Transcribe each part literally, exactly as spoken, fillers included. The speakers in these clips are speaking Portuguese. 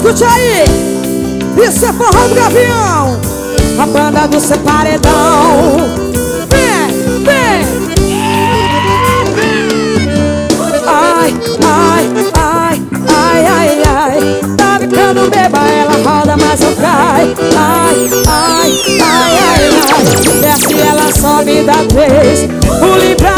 escute aí. Isso é forró do Gavião, a banda do Cê Paredão. Vem, vem. Ai, ai, ai, ai, ai, ai. Tá ficando beba, ela roda, mas não cai. Ai, ai, ai, ai, ai. Desce, ela sobe, dá três, pule pra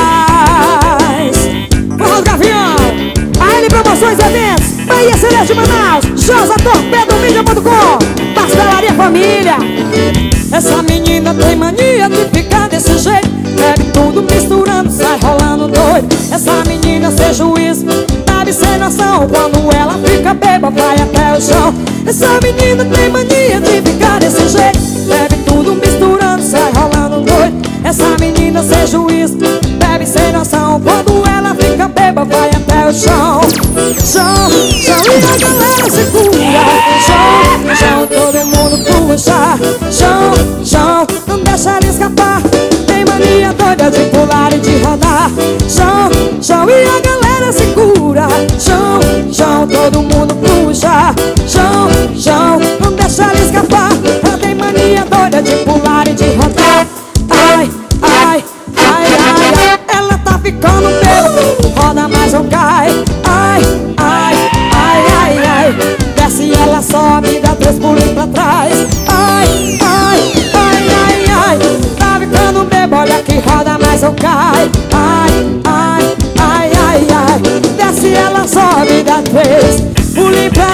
trás. Forró do Gavião, A N Promoções e Eventos, Bahia Celeste de Manaus, Josa Torpedo Mídia ponto com, Pastelaria Família. Essa menina tem mania de ficar desse jeito, bebe tudo misturando, sai rolando doido. Essa menina sem juízo, sabe sem noção, quando ela fica beba vai até o chão. Essa menina tem mania de ficar desse jeito, bebe tudo misturando, sai rolando doido. Essa menina sem juízo, bebe sem noção, quando ela fica beba vai até o chão. Chão, chão e a galera segura. Chão, chão, todo mundo puxa. Chão, chão, não deixa ela escapar. Tem mania doida de pular e de rodar. Chão, chão e a galera segura. Chão, chão, todo mundo puxa. Chão, chão, não deixa ela escapar. Ela tem mania doida de pular e de rodar. Ai, ai, ai, ai, ai. Ela tá ficando bêbada, roda mas não cai. Ai, ai, ai, ai, ai. Desce, ela sobe, dá três pulinhos pra trás. Ai, ai, ai, ai, ai. Tá ficando bêbada, olha que roda mas não cai. Ai, ai, ai, ai, ai. Desce, ela sobe, dá três pulinhos pra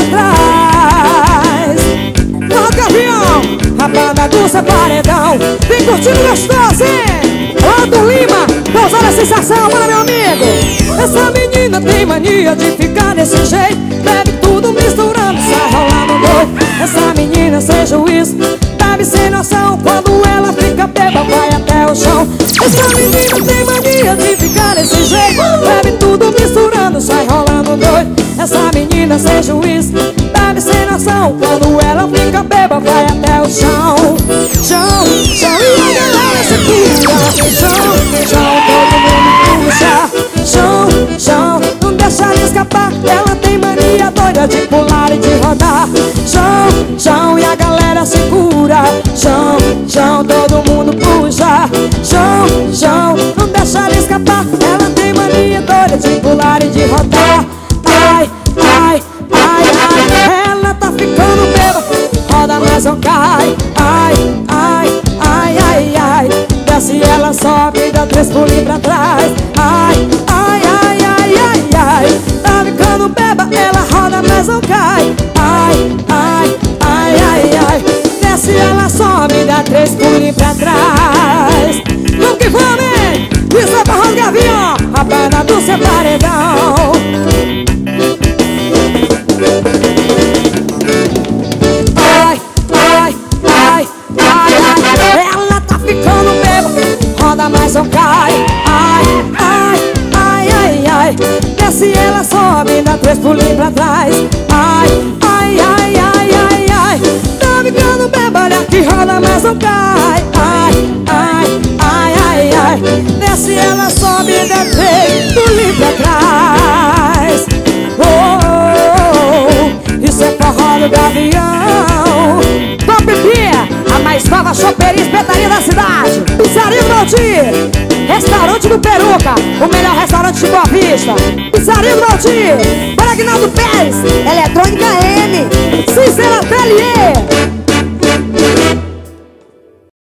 trás. Forró do Gavião, a banda do Cê Paredão. Vem curtindo gostoso, hein? Aldo Lima, causando a sensação, bora meu amigo. Essa menina tem mania de ficar desse jeito, bebe tudo misturando, sai rolando doido. Essa menina sem juízo, bebe sem noção, quando ela fica beba vai até o chão. Essa menina tem mania de ficar desse jeito, bebe tudo misturando, sai rolando doido. Essa menina sem juízo, bebe sem noção, quando ela fica beba vai até o chão. Chão, chão e a galera segura. Chão, chão, todo mundo puxa. Chão, chão, não deixa ela escapar. Ela tem mania doida de pular e de rodar. Chão, chão e a galera segura. Chão, chão, todo mundo puxa. Chão, chão, não deixa ela escapar. Ela tem mania doida de pular e de rodar. Ai, ai, ai, ai. Ela tá ficando bêbada, roda mas não cai. Ai, ai, ai, ai, ai. Desce, ela sobe, dá três pulinhos pra trás. Ai, ai, ai, ai, ai, ai. Tá ficando beba, ela roda mas não cai. Ai, ai, ai, ai, ai. Desce, ela sobe, dá três pulinhos pra trás. Vamos que vamos, hein? Isso é Forró do Gavião, a banda do Cê Paredão. Ai, ai, ai, ai, ai. Ela tá ficando bêbada, roda mas não cai. Ai, ai, ai, ai, ai. Desce, ela sobe, dá três pulinhos pra trás. Ai, ai, ai, ai, ai, ai. Tá ficando bêbada, olha que roda mas não cai. Ai, ai, ai, ai, ai. Desce, ela sobe, dá três pulinhos pra trás. Oh, oh, oh. Isso é Forró do Gavião. Top Pia, a mais nova choperia e espetaria da cidade. Pizzaria do Valdir, restaurante do Peruca, o melhor restaurante de Boa Vista. Pizzaria do Valdir, Bragnaldo Pérez, Eletrônica M, Cícero Atelier.